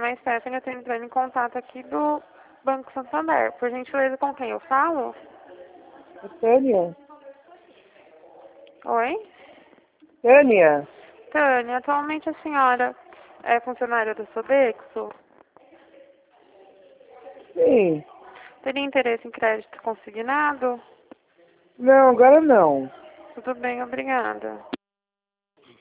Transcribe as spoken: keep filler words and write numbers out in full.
é Stephanie, eu tô entrando em contato aqui do Banco Santander. Por gentileza, com quem eu falo? É Tânia? Oi? Tânia? Tânia, atualmente a senhora é funcionária do Sodexo? Sim. Teria interesse em crédito consignado? Não, agora não. Tudo bem, obrigada.